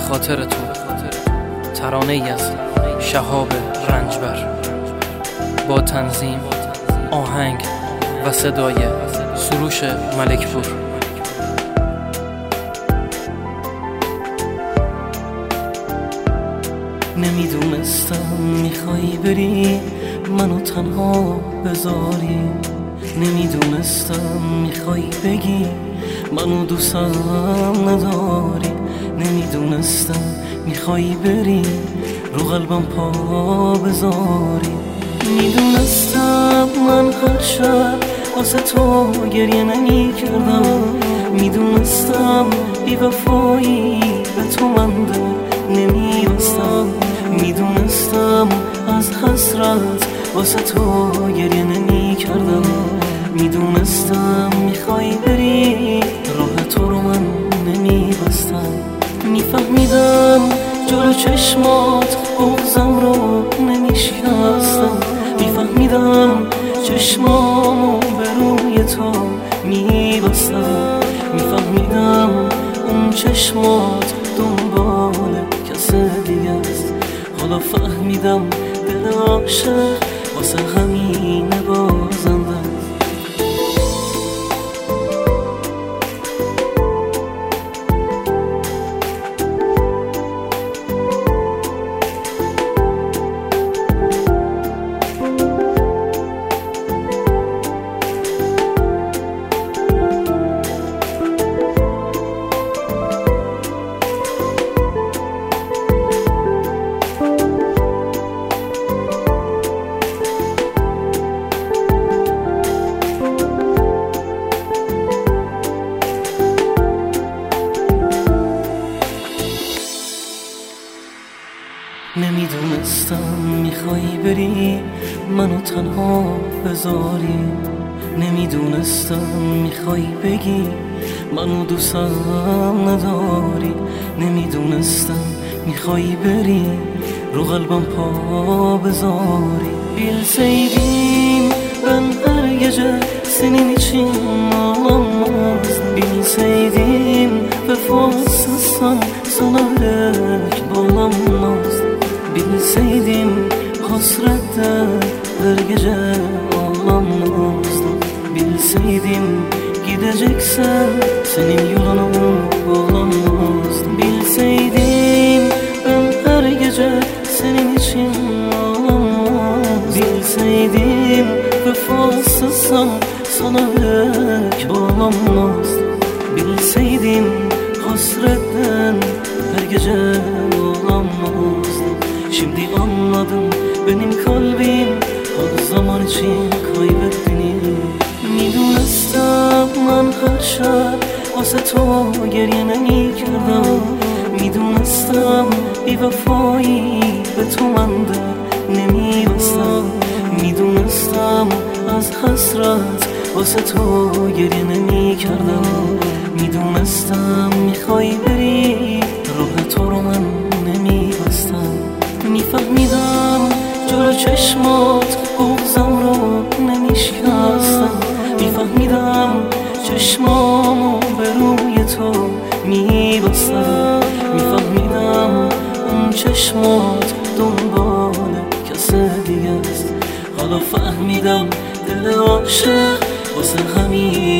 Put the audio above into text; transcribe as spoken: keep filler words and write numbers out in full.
خاطر تو، ترانه ای از شهاب رنجبر با تنظیم، آهنگ و صدای سروش ملکپور. نمیدونستم میخوای بری منو تنها بذاری، نمیدونستم میخوای بگی منو دوستم نداری، نمیدونستم میخوای بری رو قلبم پا بذاری، میدونستم من هر شب واسه تو گریه نمی کردم، میدونستم بی وفایی به تو من دل نمی بستم، میدونستم از حسرت واسه تو گریه نمی کردم، میدونستم میخوای بری راه تو رو من نمی بستم، میفهمیدم جلو چشمات بغضم رو نمی شکستم، میفهمیدم چشمامو به روی تو می بستم، میفهمیدم اون چشمات دنبال کس دیگه است، حالا فهمیدم دل عاشق واسه همینه بازنده. نمیدونستم میخوای بری منو تنها بذاری، نمیدونستم میخوای بگی منو دوستم نداری، نمیدونستم میخوay beri رو قلبم پا بذاری. Bilseydim ben her gece senin için ağlamazdım, bilseydim vefasızsan sana yürek bağlanmazdım, bilseydim hasrette her gece ağlamazdım, bilseydim gideceksen senin yolunu bağlamazdım, bilseydim ben her gece senin için ağlamazdım, bilseydim vefasızsam sana yürek bağlanmazdım, bilseydim hasretten her gece ağlamazdım. Şimdi anladım benim kalbim o zaman için kaybettiğini. میدونستم من هر شب واسه تو گریه نمی کردم، میدونستم بی وفایی به تو من در نمی بستم، میدونستم از حسرت واسه تو گریه نمی کردم، میدونستم میخوای بری راه تو رو من نمی بستم، میفهمیدم جلو چشمات بغضم رو نمی شکستم، میفهمیدم چشمامو به روی تو میبستم، میفهمیدم اون چشمات دنبال کس دیگه است، حالا فهمیدم دل عاشق واسه همین